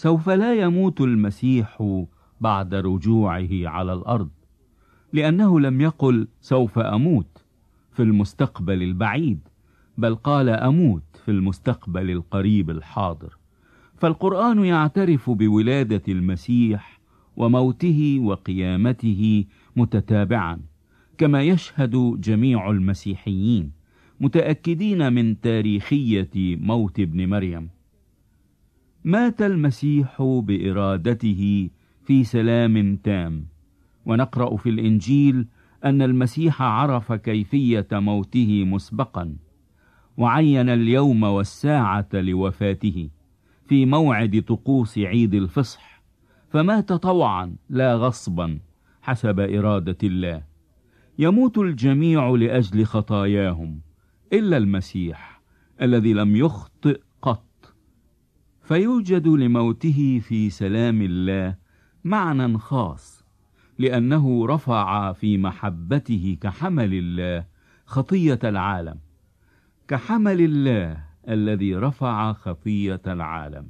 سوف لا يموت المسيح بعد رجوعه على الأرض، لأنه لم يقل سوف أموت في المستقبل البعيد، بل قال أموت في المستقبل القريب الحاضر. فالقرآن يعترف بولادة المسيح وموته وقيامته متتابعا، كما يشهد جميع المسيحيين متأكدين من تاريخية موت ابن مريم. مات المسيح بإرادته في سلام تام، ونقرأ في الإنجيل أن المسيح عرف كيفية موته مسبقا، وعين اليوم والساعة لوفاته في موعد طقوس عيد الفصح، فمات طوعا لا غصبا حسب إرادة الله. يموت الجميع لأجل خطاياهم إلا المسيح الذي لم يخطئ قط، فيوجد لموته في سلام الله معنى خاص، لأنه رفع في محبته كحمل الله خطية العالم، كحمل الله الذي رفع خطية العالم.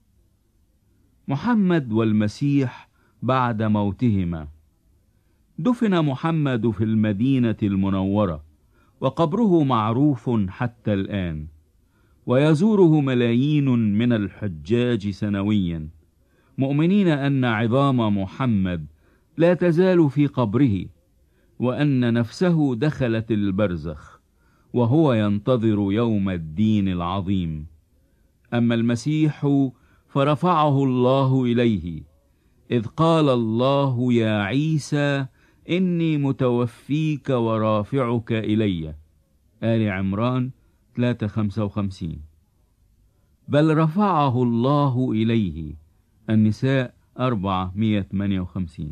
محمد والمسيح بعد موتهما. دفن محمد في المدينة المنورة، وقبره معروف حتى الآن، ويزوره ملايين من الحجاج سنويا، مؤمنين أن عظام محمد لا تزال في قبره، وأن نفسه دخلت البرزخ وهو ينتظر يوم الدين العظيم. أما المسيح فرفعه الله إليه، إذ قال الله يا عيسى إني متوفيك ورافعك إلي، آل عمران 3:55. بل رفعه الله إليه، النساء 4:158.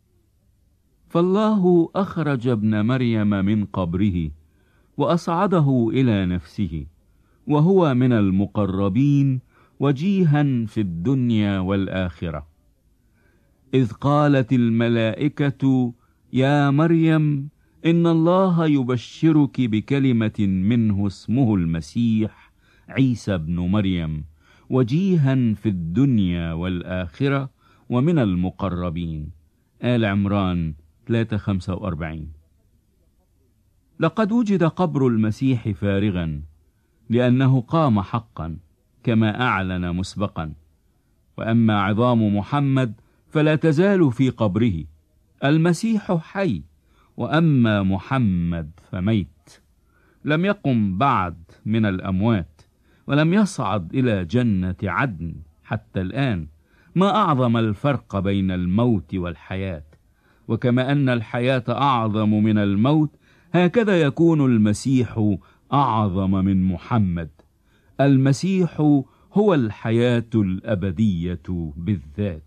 فالله أخرج ابن مريم من قبره وأصعده إلى نفسه، وهو من المقربين وجيها في الدنيا والآخرة. إذ قالت الملائكة يا مريم إن الله يبشرك بكلمة منه اسمه المسيح عيسى ابن مريم، وجيها في الدنيا والآخرة ومن المقربين، آل عمران 3:45. لقد وجد قبر المسيح فارغا، لأنه قام حقا كما أعلن مسبقا. وأما عظام محمد فلا تزال في قبره، المسيح حي، وأما محمد فميت، لم يقم بعد من الأموات، ولم يصعد إلى جنة عدن حتى الآن. ما أعظم الفرق بين الموت والحياة! وكما أن الحياة أعظم من الموت، هكذا يكون المسيح أعظم من محمد. المسيح هو الحياة الأبدية بالذات.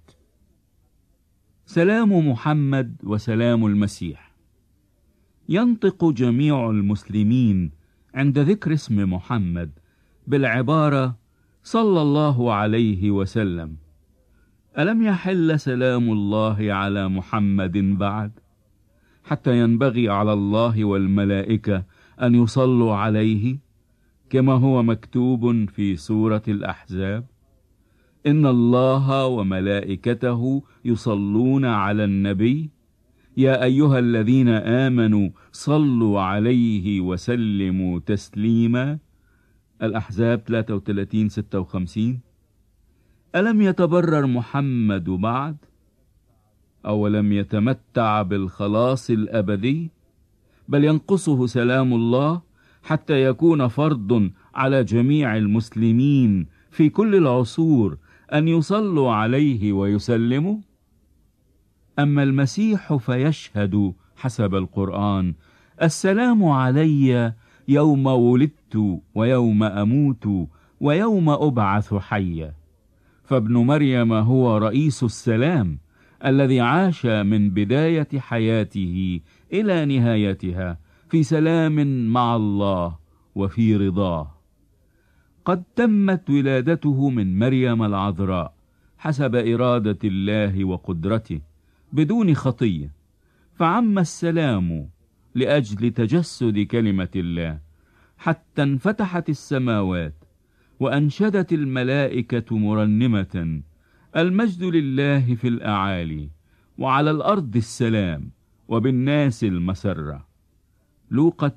سلام محمد وسلام المسيح. ينطق جميع المسلمين عند ذكر اسم محمد بالعبارة صلى الله عليه وسلم. ألم يحل سلام الله على محمد بعد؟ حتى ينبغي على الله والملائكة أن يصلوا عليه، كما هو مكتوب في سورة الأحزاب: إن الله وملائكته يصلون على النبي يا أيها الذين آمنوا صلوا عليه وسلموا تسليما، الأحزاب 33:56. ألم يتبرر محمد بعد؟ أو لم يتمتع بالخلاص الأبدي؟ بل ينقصه سلام الله حتى يكون فرض على جميع المسلمين في كل العصور أن يصلوا عليه ويسلموا. أما المسيح فيشهد حسب القرآن: السلام علي يوم ولدت ويوم أموت ويوم أبعث حيا. فابن مريم هو رئيس السلام الذي عاش من بداية حياته إلى نهايتها في سلام مع الله وفي رضاه. قد تمت ولادته من مريم العذراء حسب إرادة الله وقدرته بدون خطية، فعم السلام لأجل تجسد كلمة الله، حتى انفتحت السماوات وأنشدت الملائكة مرنمة: المجد لله في الأعالي، وعلى الأرض السلام، وبالناس المسرة. لوقا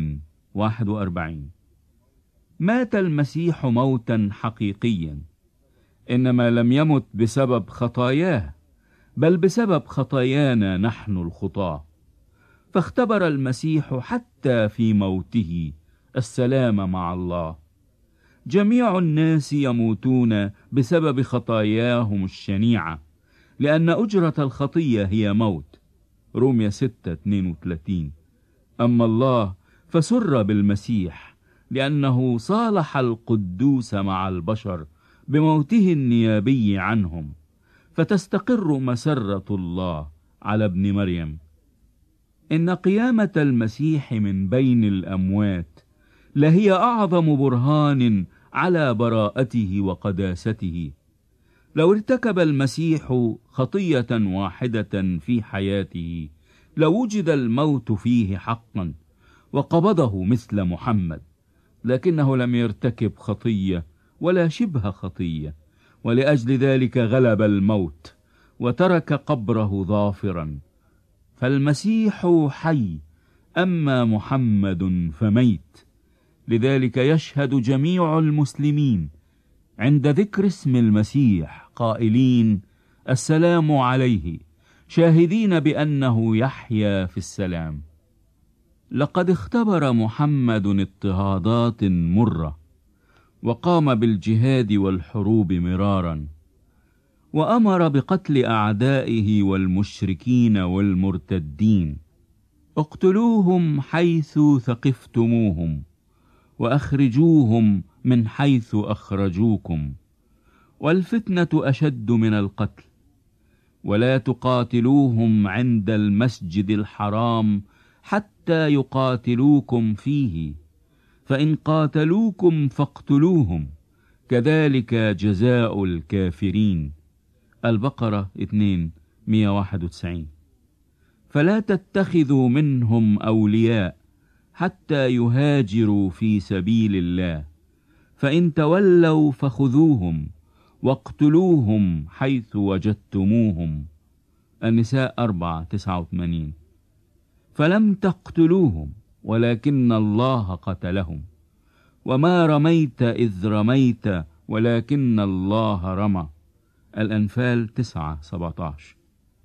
2:41. مات المسيح موتا حقيقيا، إنما لم يمت بسبب خطاياه، بل بسبب خطايانا نحن الخطاة. فاختبر المسيح حتى في موته السلام مع الله. جميع الناس يموتون بسبب خطاياهم الشنيعة، لأن أجرة الخطية هي موت. رومية 6:32. أما الله فسر بالمسيح، لأنه صالح القدوس مع البشر بموته النيابي عنهم، فتستقر مسرة الله على ابن مريم. إن قيامة المسيح من بين الأموات لهي أعظم برهان على براءته وقداسته. لو ارتكب المسيح خطية واحدة في حياته لوجد الموت فيه حقا وقبضه مثل محمد، لكنه لم يرتكب خطية ولا شبه خطية، ولأجل ذلك غلب الموت وترك قبره ظافرا. فالمسيح حي، أما محمد فميت. لذلك يشهد جميع المسلمين عند ذكر اسم المسيح قائلين السلام عليه، شاهدين بأنه يحيا في السلام. لقد اختبر محمد اضطهادات مرة، وقام بالجهاد والحروب مرارا، وأمر بقتل أعدائه والمشركين والمرتدين. اقتلوهم حيث ثقفتموهم، وأخرجوهم من حيث أخرجوكم، والفتنة أشد من القتل. ولا تقاتلوهم عند المسجد الحرام حتى يقاتلوكم فيه، فإن قاتلوكم فاقتلوهم، كذلك جزاء الكافرين. البقرة 2:191. فلا تتخذوا منهم أولياء حتى يهاجروا في سبيل الله، فإن تولوا فخذوهم واقتلوهم حيث وجدتموهم. النساء 4:89. فلم تقتلوهم ولكن الله قتلهم، وما رميت إذ رميت ولكن الله رمى. الأنفال 9:17.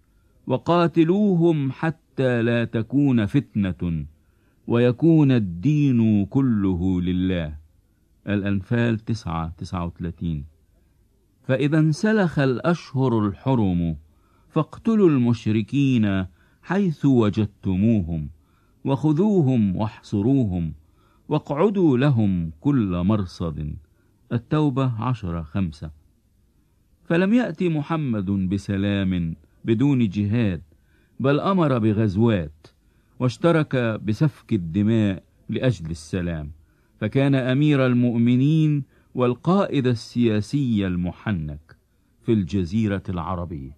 وقاتلوهم حتى لا تكون فتنة ويكون الدين كله لله. الأنفال 9:39. فإذا انسلخ الأشهر الحرم فاقتلوا المشركين حيث وجدتموهم، وخذوهم واحصروهم، واقعدوا لهم كل مرصد. التوبة 10:5. فلم يأتي محمد بسلام بدون جهاد، بل أمر بغزوات، واشترك بسفك الدماء لأجل السلام، فكان أمير المؤمنين والقائد السياسي المحنك في الجزيرة العربية.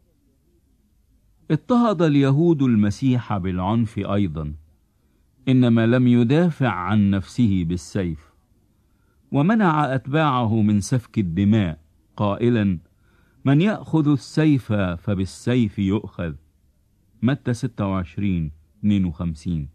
اضطهد اليهود المسيح بالعنف أيضا، إنما لم يدافع عن نفسه بالسيف، ومنع أتباعه من سفك الدماء قائلا: من يأخذ السيف فبالسيف يؤخذ. متى 26:52.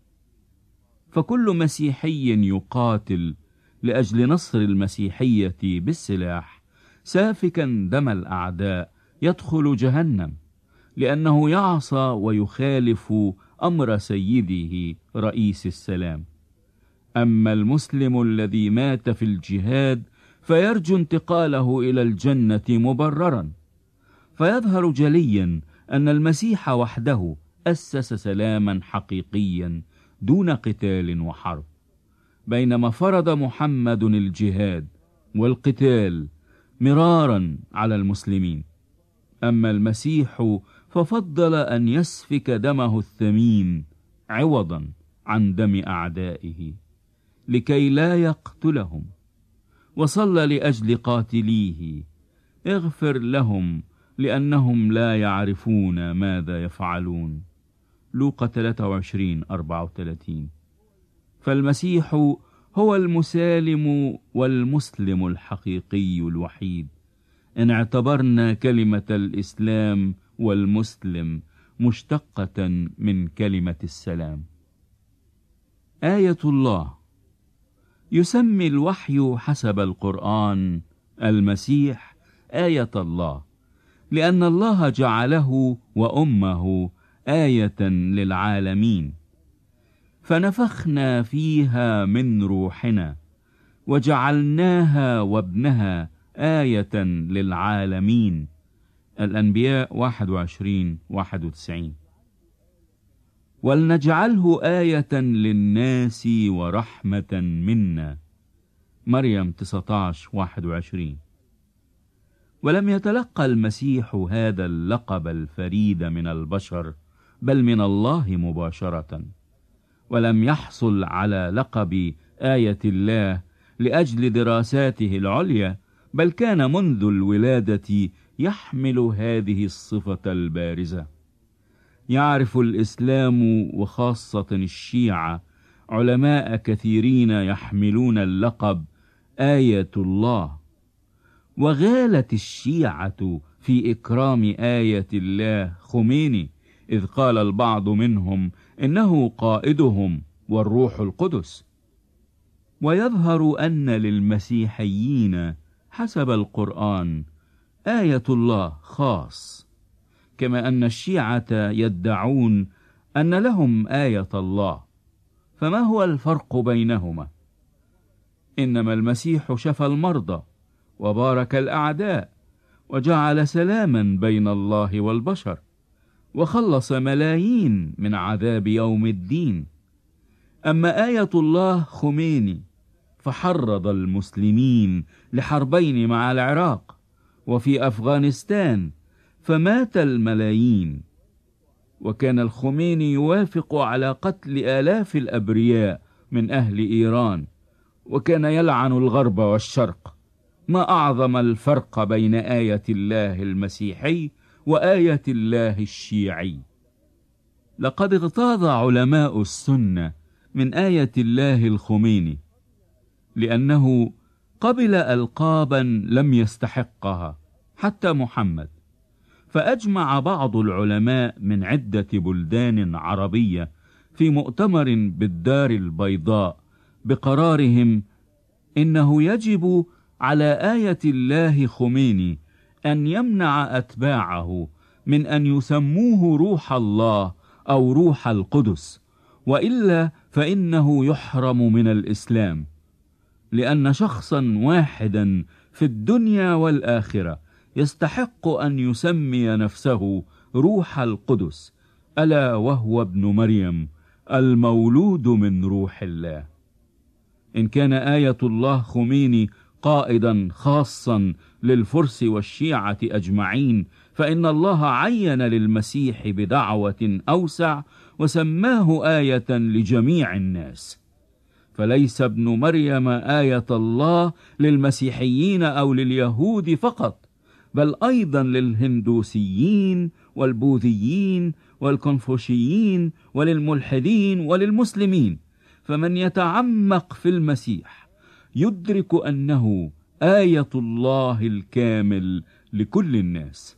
فكل مسيحي يقاتل لأجل نصر المسيحية بالسلاح سافكا دم الأعداء يدخل جهنم، لأنه يعصى ويخالف أمر سيده رئيس السلام. أما المسلم الذي مات في الجهاد فيرجو انتقاله إلى الجنة مبررا. فيظهر جليا أن المسيح وحده أسس سلاما حقيقيا دون قتال وحرب، بينما فرض محمد الجهاد والقتال مرارا على المسلمين. أما المسيح ففضل أن يسفك دمه الثمين عوضا عن دم أعدائه لكي لا يقتلهم، وصلى لأجل قاتليه: اغفر لهم لأنهم لا يعرفون ماذا يفعلون. لوقا 23:34. فالمسيح هو المسالم والمسلم الحقيقي الوحيد إن اعتبرنا كلمة الإسلام والمسلم مشتقة من كلمة السلام. آية الله. يسمي الوحي حسب القرآن المسيح آية الله، لأن الله جعله وأمه آية للعالمين، فنفخنا فيها من روحنا وجعلناها وابنها آية للعالمين. الأنبياء 21:91. ولنجعله آية للناس ورحمة منا. مريم 19:21. ولم يتلقى المسيح هذا اللقب الفريد من البشر، بل من الله مباشرة، ولم يحصل على لقب آية الله لأجل دراساته العليا، بل كان منذ الولادة يحمل هذه الصفة البارزة. يعرف الإسلام وخاصة الشيعة علماء كثيرين يحملون اللقب آية الله، وغالت الشيعة في إكرام آية الله خميني، إذ قال البعض منهم إنه قائدهم والروح القدس. ويظهر أن للمسيحيين حسب القرآن آية الله خاص، كما أن الشيعة يدعون أن لهم آية الله. فما هو الفرق بينهما؟ إنما المسيح شفى المرضى وبارك الأعداء وجعل سلاما بين الله والبشر، وخلص ملايين من عذاب يوم الدين. أما آية الله خميني فحرض المسلمين لحربين مع العراق وفي أفغانستان، فمات الملايين، وكان الخميني يوافق على قتل آلاف الأبرياء من أهل إيران، وكان يلعن الغرب والشرق. ما أعظم الفرق بين آية الله المسيحي وآية الله الشيعي. لقد اغتاظ علماء السنة من آية الله الخميني، لأنه قبل ألقابا لم يستحقها حتى محمد. فأجمع بعض العلماء من عدة بلدان عربية في مؤتمر بالدار البيضاء بقرارهم إنه يجب على آية الله خميني أن يمنع أتباعه من أن يسموه روح الله أو روح القدس، وإلا فإنه يحرم من الإسلام، لأن شخصا واحدا في الدنيا والآخرة يستحق أن يسمي نفسه روح القدس، ألا وهو ابن مريم المولود من روح الله. إن كان آية الله خميني قائدا خاصا للفرس والشيعة أجمعين، فإن الله عين للمسيح بدعوة أوسع وسماه آية لجميع الناس. فليس ابن مريم آية الله للمسيحيين أو لليهود فقط، بل أيضا للهندوسيين والبوذيين والكونفوشيين وللملحدين وللمسلمين. فمن يتعمق في المسيح يدرك أنه آية الله الكامل لكل الناس.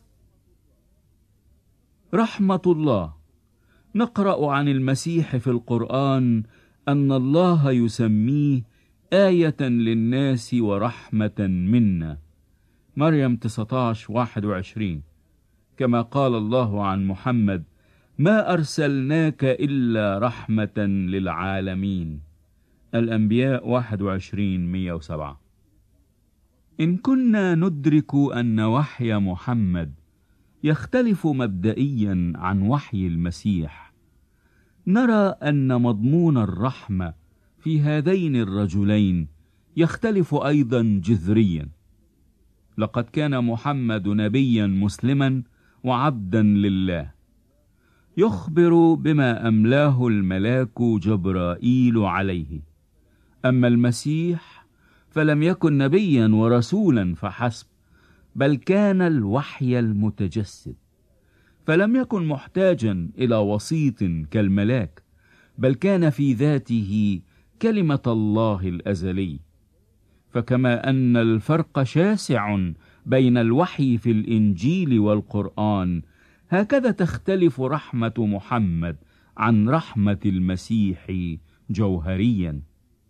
رحمة الله. نقرأ عن المسيح في القرآن أن الله يسميه آية للناس ورحمة منا. مريم 19:21. كما قال الله عن محمد: ما أرسلناك إلا رحمة للعالمين. الأنبياء 21:107. إن كنا ندرك أن وحي محمد يختلف مبدئيا عن وحي المسيح، نرى أن مضمون الرحمة في هذين الرجلين يختلف أيضا جذريا. لقد كان محمد نبيا مسلما وعبدا لله، يخبر بما أملاه الملاك جبرائيل عليه. أما المسيح فلم يكن نبيا ورسولا فحسب، بل كان الوحي المتجسد، فلم يكن محتاجا إلى وسيط كالملاك، بل كان في ذاته كلمة الله الأزلي. فكما أن الفرق شاسع بين الوحي في الإنجيل والقرآن، هكذا تختلف رحمة محمد عن رحمة المسيح جوهريا.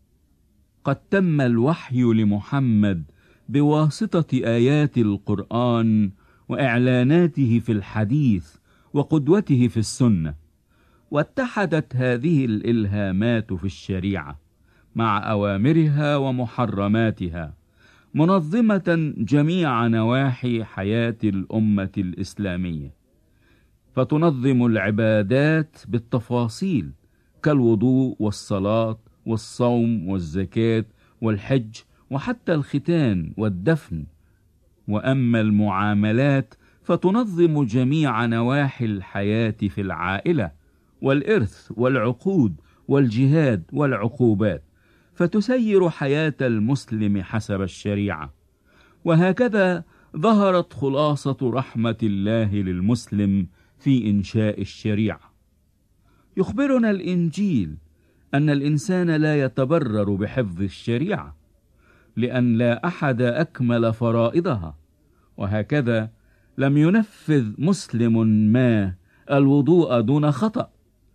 قد تم الوحي لمحمد بواسطة آيات القرآن وإعلاناته في الحديث وقدوته في السنة، واتحدت هذه الإلهامات في الشريعة مع أوامرها ومحرماتها، منظمة جميع نواحي حياة الأمة الإسلامية، فتنظم العبادات بالتفاصيل كالوضوء والصلاة والصوم والزكاة والحج وحتى الختان والدفن. وأما المعاملات فتنظم جميع نواحي الحياة في العائلة والإرث والعقود والجهاد والعقوبات، فتسير حياة المسلم حسب الشريعة. وهكذا ظهرت خلاصة رحمة الله للمسلم في إنشاء الشريعة. يخبرنا الإنجيل أن الإنسان لا يتبرر بحفظ الشريعة، لأن لا أحد أكمل فرائضها، وهكذا لم ينفذ مسلم ما الوضوء دون خطأ،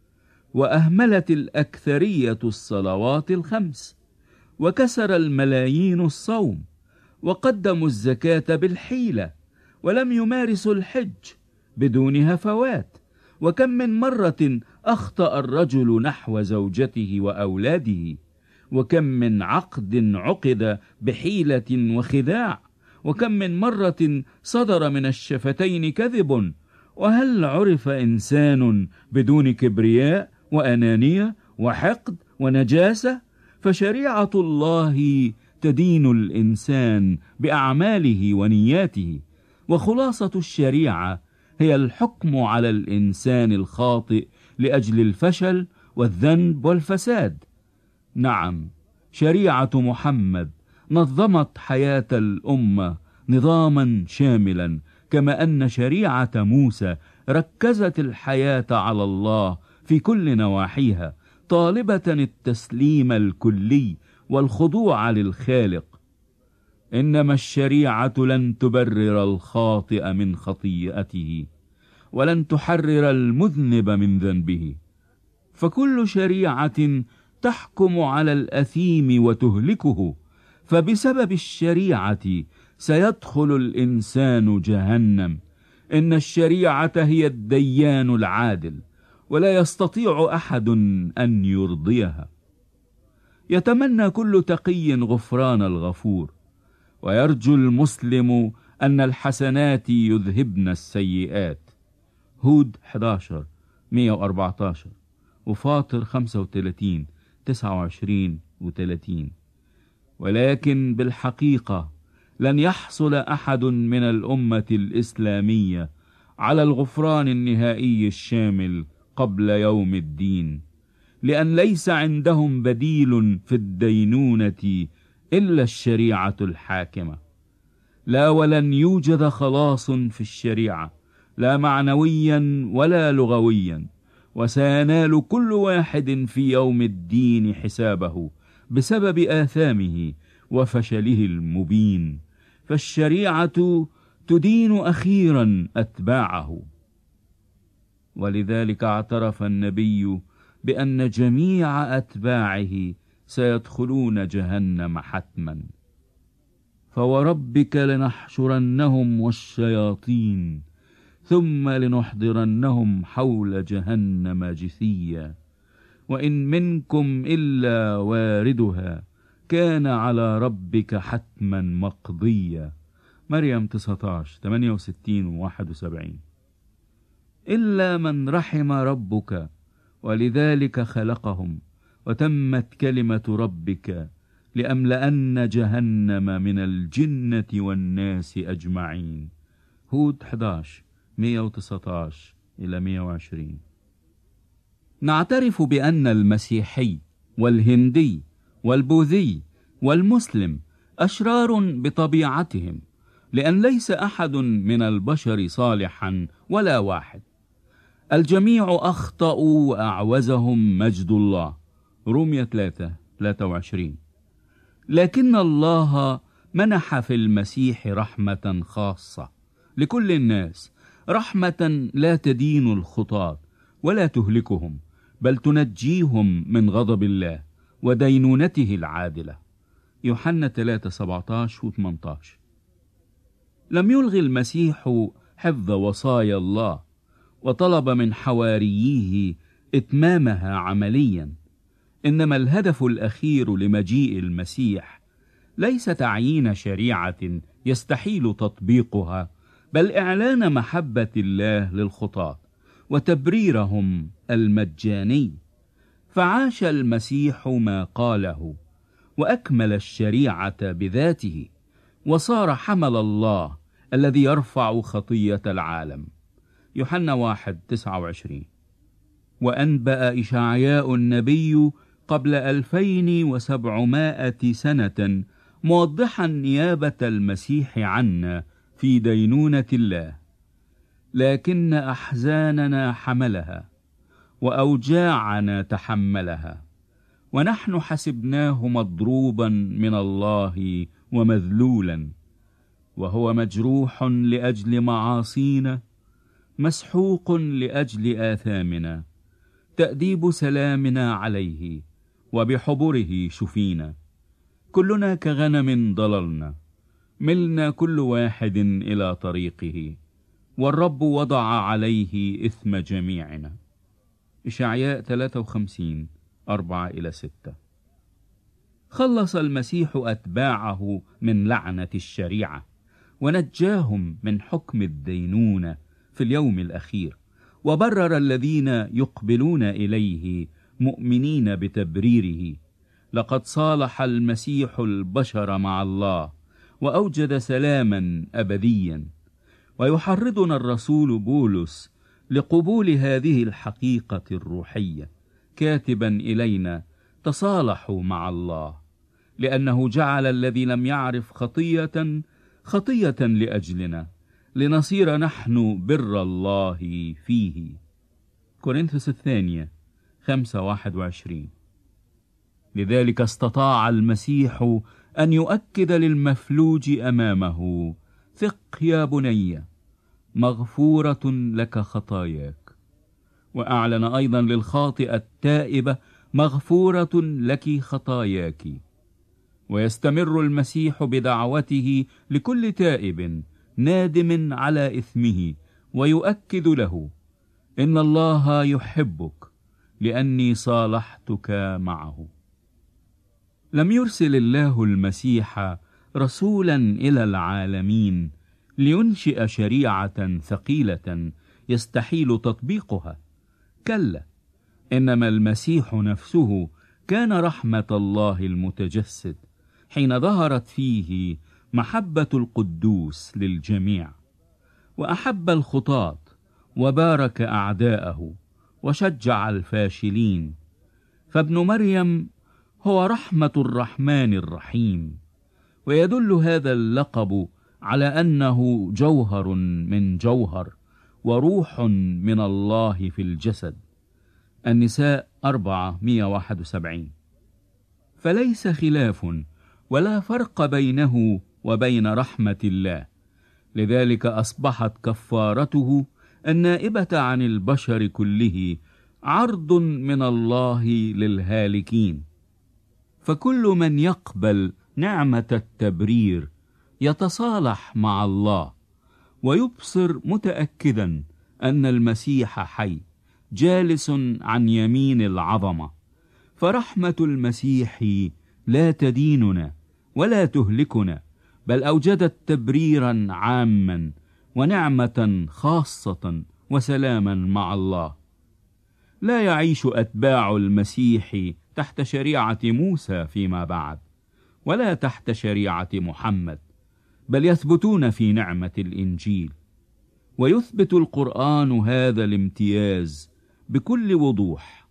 وأهملت الأكثرية الصلوات الخمس، وكسر الملايين الصوم، وقدموا الزكاة بالحيلة، ولم يمارسوا الحج بدون هفوات. وكم من مرة أخطأ الرجل نحو زوجته وأولاده، وكم من عقد عقد بحيلة وخداع، وكم من مرة صدر من الشفتين كذب. وهل عرف إنسان بدون كبرياء وأنانية وحقد ونجاسة؟ فشريعة الله تدين الإنسان بأعماله ونياته، وخلاصة الشريعة هي الحكم على الإنسان الخاطئ لأجل الفشل والذنب والفساد. نعم، شريعة محمد نظمت حياة الأمة نظاما شاملا، كما أن شريعة موسى ركزت الحياة على الله في كل نواحيها، طالبة التسليم الكلي والخضوع للخالق. إنما الشريعة لن تبرر الخاطئ من خطيئته، ولن تحرر المذنب من ذنبه، فكل شريعة تحكم على الأثيم وتهلكه، فبسبب الشريعة سيدخل الإنسان جهنم. إن الشريعة هي الديان العادل، ولا يستطيع أحد أن يرضيها. يتمنى كل تقي غفران الغفور، ويرجو المسلم أن الحسنات يذهبن السيئات. هود 11:114 وفاطر 35:29-30. ولكن بالحقيقة لن يحصل أحد من الأمة الإسلامية على الغفران النهائي الشامل قبل يوم الدين، لأن ليس عندهم بديل في الدينونة إلا الشريعة الحاكمة. لا، ولن يوجد خلاص في الشريعة، لا معنويا ولا لغويا، وسينال كل واحد في يوم الدين حسابه بسبب آثامه وفشله المبين، فالشريعة تدين أخيرا أتباعه. ولذلك اعترف النبي بأن جميع أتباعه سيدخلون جهنم حتما. فوربك لنحشرنهم والشياطين ثم لنحضرنهم حول جهنم جثيا، وإن منكم إلا واردها كان على ربك حتما مقضيا. مريم 19:68-71. إلا من رحم ربك، ولذلك خلقهم، وتمت كلمة ربك لأملأن جهنم من الجنة والناس أجمعين. هود 11:119-120. نعترف بأن المسيحي والهندي والبوذي والمسلم أشرار بطبيعتهم، لأن ليس أحد من البشر صالحا ولا واحد. الجميع أخطأوا وأعوزهم مجد الله. رومية 3:23. لكن الله منح في المسيح رحمة خاصة لكل الناس، رحمة لا تدين الخطاة ولا تهلكهم، بل تنجيهم من غضب الله ودينونته العادلة. يوحنا 3:17-18. لم يلغي المسيح حفظ وصايا الله، وطلب من حوارييه إتمامها عمليا، إنما الهدف الأخير لمجيء المسيح ليس تعيين شريعة يستحيل تطبيقها، بل إعلان محبة الله للخطاة وتبريرهم المجاني. فعاش المسيح ما قاله، وأكمل الشريعة بذاته، وصار حمل الله الذي يرفع خطية العالم. يوحنا 1:29. وأنبأ إشعياء النبي قبل 2700 سنة موضحا نيابة المسيح عنا في دينونة الله: لكن أحزاننا حملها وأوجاعنا تحملها، ونحن حسبناه مضروبا من الله ومذلولا، وهو مجروح لأجل معاصينا، مسحوق لأجل آثامنا، تأديب سلامنا عليه، وبحبره شفينا. كلنا كغنم ضللنا، ملنا كل واحد إلى طريقه، والرب وضع عليه إثم جميعنا. إشعياء 53:4-6. خلص المسيح أتباعه من لعنة الشريعة، ونجاهم من حكم الدينونة في اليوم الأخير، وبرر الذين يقبلون إليه مؤمنين بتبريره. لقد صالح المسيح البشر مع الله، وأوجد سلاما أبديا. ويحرضنا الرسول بولس لقبول هذه الحقيقة الروحية، كاتبا إلينا: تصالحوا مع الله، لأنه جعل الذي لم يعرف خطية لأجلنا، لنصير نحن بر الله فيه. كورنثوس الثانية 5:21. لذلك استطاع المسيح أن يؤكد للمفلوج أمامه: ثق يا بني، مغفورة لك خطاياك. وأعلن أيضا للخاطئة التائبة: مغفورة لك خطاياك. ويستمر المسيح بدعوته لكل تائب نادم على إثمه، ويؤكد له: إن الله يحبك لأني صالحتك معه. لم يرسل الله المسيح رسولا إلى العالمين لينشئ شريعة ثقيلة يستحيل تطبيقها، كلا، إنما المسيح نفسه كان رحمة الله المتجسد، حين ظهرت فيه محبة القدوس للجميع، وأحب الخطاة وبارك أعداءه وشجع الفاشلين. فابن مريم هو رحمة الرحمن الرحيم، ويدل هذا اللقب على أنه جوهر من جوهر، وروح من الله في الجسد. النساء 4:171. فليس خلاف ولا فرق بينه وبين رحمة الله، لذلك أصبحت كفارته النائبة عن البشر كله عرض من الله للهالكين. فكل من يقبل نعمة التبرير يتصالح مع الله، ويبصر متأكدا أن المسيح حي جالس عن يمين العظمة. فرحمة المسيح لا تديننا ولا تهلكنا، بل أوجدت تبريرا عاما ونعمة خاصة وسلاما مع الله. لا يعيش أتباع المسيح تحت شريعة موسى فيما بعد، ولا تحت شريعة محمد، بل يثبتون في نعمة الإنجيل. ويثبت القرآن هذا الامتياز بكل وضوح: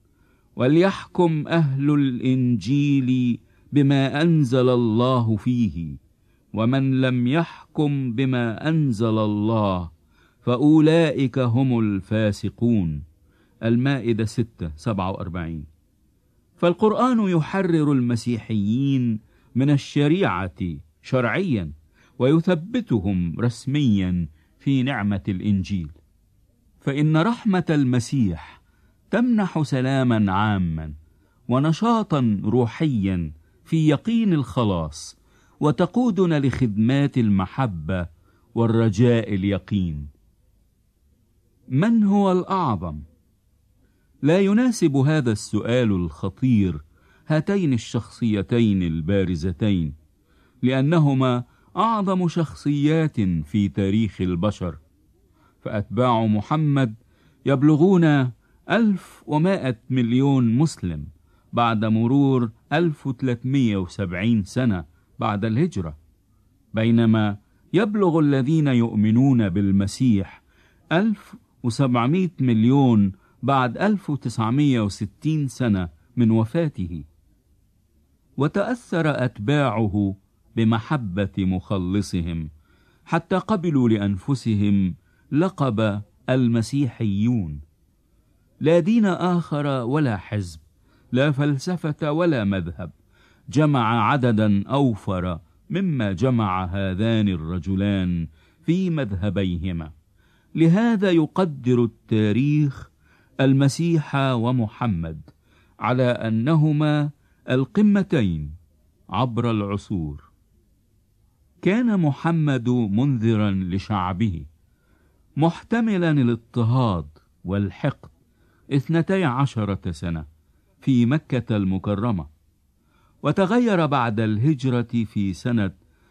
وليحكم أهل الإنجيل بما أنزل الله فيه، ومن لم يحكم بما أنزل الله فأولئك هم الفاسقون. المائدة 6:47. فالقرآن يحرر المسيحيين من الشريعة شرعيا، ويثبتهم رسميا في نعمة الإنجيل. فإن رحمة المسيح تمنح سلاما عاما ونشاطا روحيا في يقين الخلاص، وتقودنا لخدمات المحبة والرجاء اليقين. من هو الأعظم؟ لا يناسب هذا السؤال الخطير هاتين الشخصيتين البارزتين، لأنهما أعظم شخصيات في تاريخ البشر. فأتباع محمد يبلغون 1100 مليون مسلم بعد مرور 1370 سنة بعد الهجرة، بينما يبلغ الذين يؤمنون بالمسيح 1700 مليون بعد 1960 سنة من وفاته. وتأثر أتباعه بمحبة مخلصهم حتى قبلوا لأنفسهم لقب المسيحيون. لا دين آخر ولا حزب، لا فلسفة ولا مذهب جمع عددا أوفر مما جمع هذان الرجلان في مذهبيهما. لهذا يقدر التاريخ المسيح ومحمد على أنهما القمتين عبر العصور. كان محمد منذرا لشعبه، محتملا الاضطهاد والحقد 12 سنة في مكة المكرمة، وتغير بعد الهجرة في سنة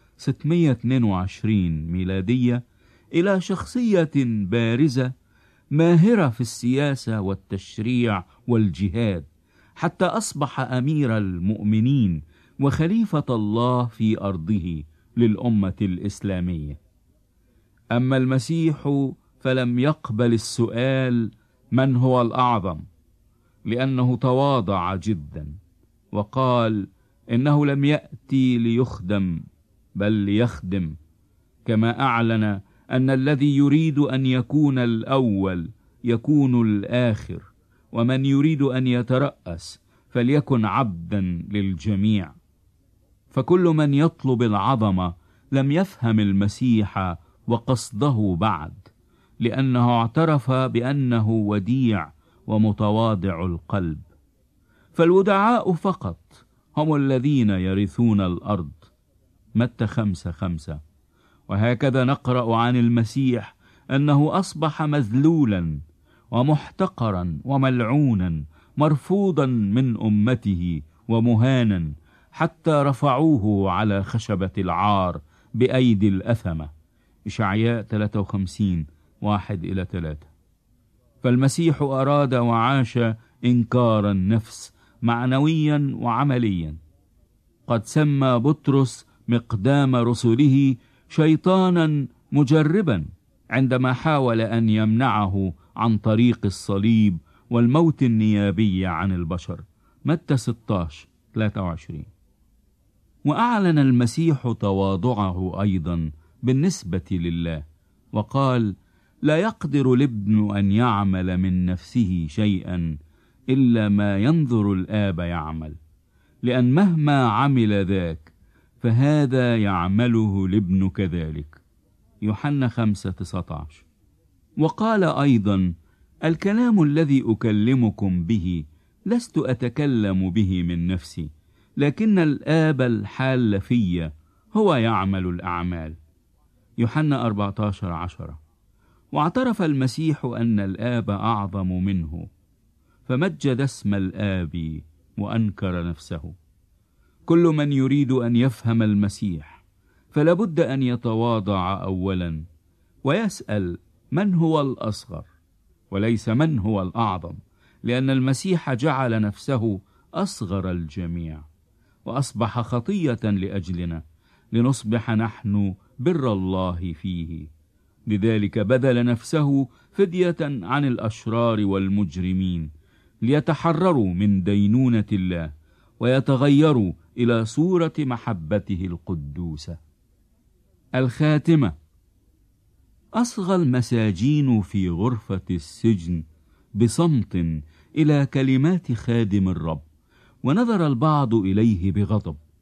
622 ميلادية إلى شخصية بارزة ماهرة في السياسة والتشريع والجهاد، حتى أصبح أمير المؤمنين وخليفة الله في أرضه للأمة الإسلامية. أما المسيح فلم يقبل السؤال من هو الأعظم، لأنه تواضع جدا وقال إنه لم يأتي ليخدم بل ليخدم، كما أعلن أن الذي يريد أن يكون الأول يكون الآخر، ومن يريد أن يترأس فليكن عبدا للجميع. فكل من يطلب العظمة لم يفهم المسيح وقصده بعد، لأنه اعترف بأنه وديع ومتواضع القلب. فالودعاء فقط هم الذين يرثون الأرض. متى 5:5. وهكذا نقرأ عن المسيح أنه أصبح مذلولا ومحتقرا وملعونا، مرفوضا من أمته ومهانا، حتى رفعوه على خشبة العار بأيدي الأثمة. إشعياء 53:1-3. فالمسيح أراد وعاش إنكار النفس معنويا وعمليا. قد سمى بطرس مقدام رسله شيطانا مجربا عندما حاول أن يمنعه عن طريق الصليب والموت النيابي عن البشر. متى 16:23. وأعلن المسيح تواضعه أيضا بالنسبة لله، وقال: لا يقدر الابن أن يعمل من نفسه شيئا إلا ما ينظر الآب يعمل، لأن مهما عمل ذاك فهذا يعمله الابن كذلك. يوحنا 5:19. وقال أيضا: الكلام الذي أكلمكم به لست أتكلم به من نفسي، لكن الآب الحال في هو يعمل الأعمال. يوحنا 14:10. واعترف المسيح أن الآب أعظم منه، فمجد اسم الآب وأنكر نفسه. كل من يريد أن يفهم المسيح فلا بد أن يتواضع أولا ويسأل من هو الأصغر، وليس من هو الأعظم، لأن المسيح جعل نفسه أصغر الجميع وأصبح خطية لأجلنا لنصبح نحن بر الله فيه. لذلك بذل نفسه فدية عن الأشرار والمجرمين، ليتحرروا من دينونة الله ويتغيروا إلى صورة محبته القدوسة. الخاتمة: أصغى المساجين في غرفة السجن بصمت إلى كلمات خادم الرب، ونظر البعض إليه بغضب،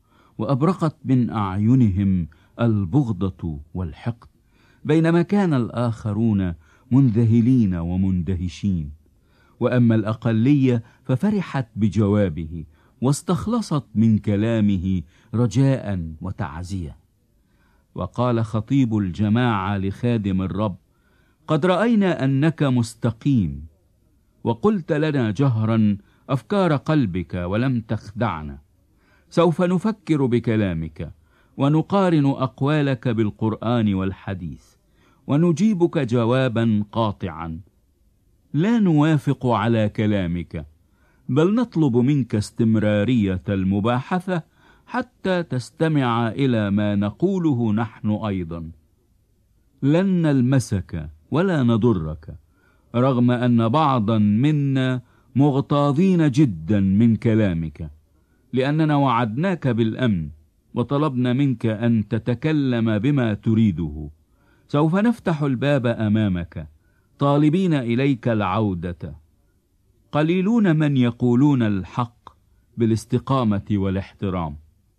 وأبرقت من أعينهم البغضة والحقد، بينما كان الآخرون منذهلين ومندهشين. وأما الأقلية ففرحت بجوابه، واستخلصت من كلامه رجاء وتعزية. وقال خطيب الجماعة لخادم الرب: قد رأينا أنك مستقيم، وقلت لنا جهرا أفكار قلبك ولم تخدعنا. سوف نفكر بكلامك، ونقارن أقوالك بالقرآن والحديث، ونجيبك جوابا قاطعا. لا نوافق على كلامك، بل نطلب منك استمرارية المباحثة حتى تستمع إلى ما نقوله نحن أيضا. لن نلمسك ولا نضرك، رغم أن بعضا منا مغتاظين جدا من كلامك، لأننا وعدناك بالأمن وطلبنا منك أن تتكلم بما تريده. سوف نفتح الباب أمامك طالبين إليك العودة. قليلون من يقولون الحق بالاستقامة والاحترام.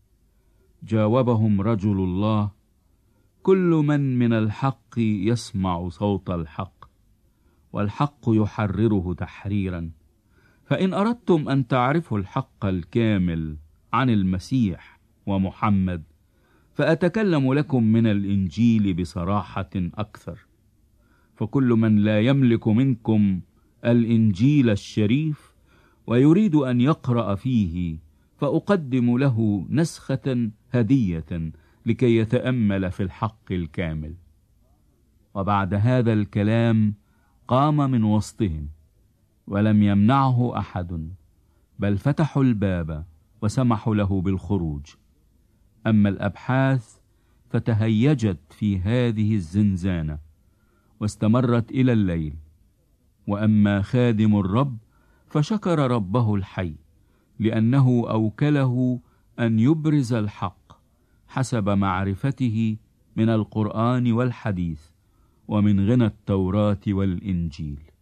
جاوبهم رجل الله: كل من الحق يسمع صوت الحق، والحق يحرره تحريرا. فإن أردتم أن تعرفوا الحق الكامل عن المسيح ومحمد، فأتكلم لكم من الإنجيل بصراحة أكثر. فكل من لا يملك منكم الإنجيل الشريف ويريد أن يقرأ فيه، فأقدم له نسخة هدية لكي يتأمل في الحق الكامل. وبعد هذا الكلام قام من وسطهم، ولم يمنعه أحد، بل فتحوا الباب وسمحوا له بالخروج. أما الأبحاث فتهيجت في هذه الزنزانة واستمرت إلى الليل. وأما خادم الرب فشكر ربه الحي، لأنه أوكله أن يبرز الحق حسب معرفته من القرآن والحديث ومن غنى التوراة والإنجيل.